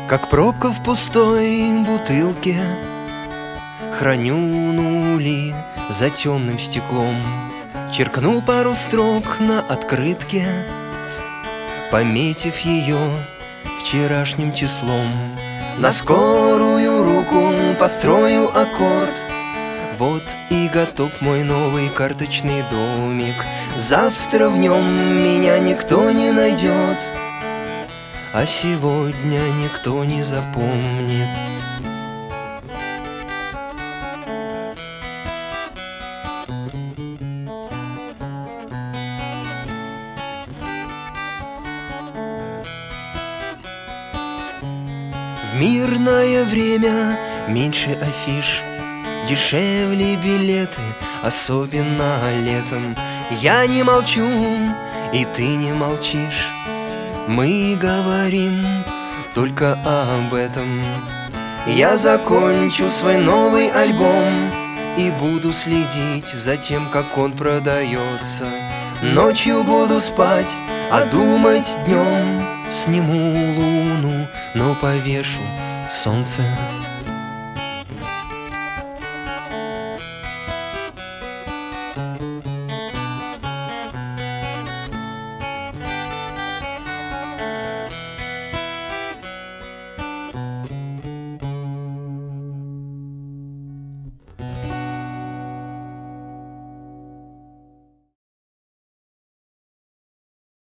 Как пробка в пустой бутылке, храню нули за темным стеклом. Черкну пару строк на открытке, пометив ее вчерашним числом. На скорую руку построю аккорд. Вот и готов мой новый карточный домик. Завтра в нем меня никто не найдет, а сегодня никто не запомнит. В мирное время меньше афиш, дешевле билеты, особенно летом. Я не молчу, и ты не молчишь. Мы говорим только об этом. Я закончу свой новый альбом и буду следить за тем, как он продается. Ночью буду спать, а думать днем. Сниму луну, но повешу солнце